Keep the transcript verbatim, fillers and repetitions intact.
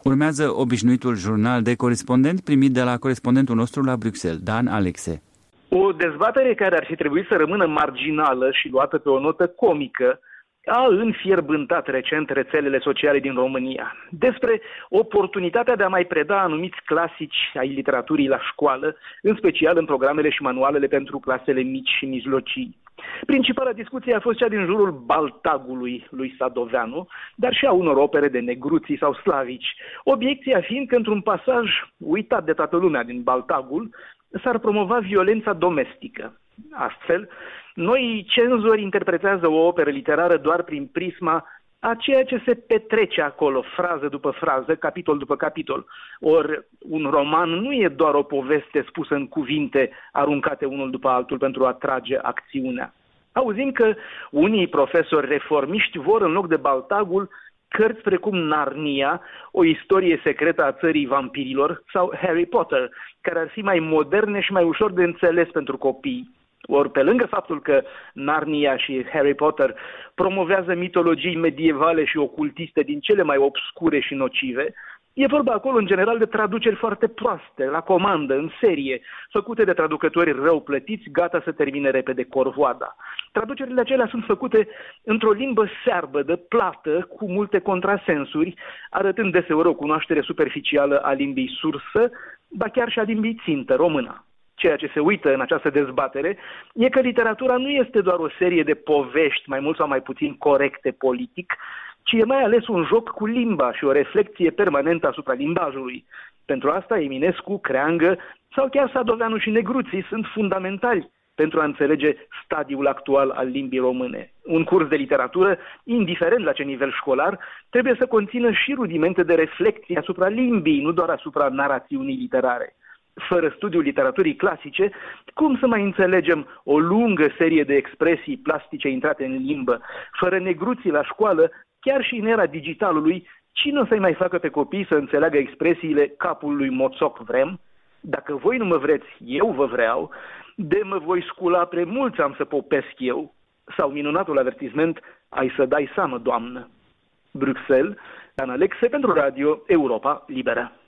Urmează obișnuitul jurnal de corespondent primit de la corespondentul nostru la Bruxelles, Dan Alexe. O dezbatere care ar fi trebuit să rămână marginală și luată pe o notă comică a înfierbântat recent rețelele sociale din România. Despre oportunitatea de a mai preda anumiți clasici ai literaturii la școală, în special în programele și manualele pentru clasele mici și mijlocii. Principala discuție a fost cea din jurul Baltagului lui Sadoveanu, dar și a unor opere de Negruții sau Slavici. Obiecția fiind că într-un pasaj uitat de toată lumea din Baltagul s-ar promova violența domestică. Astfel, noi cenzori interpretează o operă literară doar prin prisma a ceea ce se petrece acolo, frază după frază, capitol după capitol. Ori un roman nu e doar o poveste spusă în cuvinte aruncate unul după altul pentru a trage acțiunea. Auzim că unii profesori reformiști vor, în loc de Baltagul, cărți precum Narnia, o istorie secretă a țării vampirilor, sau Harry Potter, care ar fi mai moderne și mai ușor de înțeles pentru copii. Ori pe lângă faptul că Narnia și Harry Potter promovează mitologii medievale și ocultiste din cele mai obscure și nocive, e vorba acolo în general de traduceri foarte proaste, la comandă, în serie, făcute de traducători rău plătiți, gata să termine repede corvoada. Traducerile acelea sunt făcute într-o limbă searbă, de plată, cu multe contrasensuri, arătând deseori o cunoaștere superficială a limbii sursă, ba chiar și a limbii țintă, română. Ceea ce se uită în această dezbatere e că literatura nu este doar o serie de povești, mai mult sau mai puțin corecte politic, ci e mai ales un joc cu limba și o reflecție permanentă asupra limbajului. Pentru asta Eminescu, Creangă sau chiar Sadoveanu și Negruții sunt fundamentali pentru a înțelege stadiul actual al limbii române. Un curs de literatură, indiferent la ce nivel școlar, trebuie să conțină și rudimente de reflecție asupra limbii, nu doar asupra narațiunii literare. Fără studiul literaturii clasice, cum să mai înțelegem o lungă serie de expresii plastice intrate în limbă? Fără Negruții la școală, chiar și în era digitalului, cine o să-i mai facă pe copii să înțeleagă expresiile capul lui moțoc vrem? Dacă voi nu mă vreți, eu vă vreau, de mă voi scula pre mulți am să popesc eu, sau minunatul avertisment, ai să dai seamă, doamnă. Bruxelles, Dan Alexe pentru Radio Europa Liberă.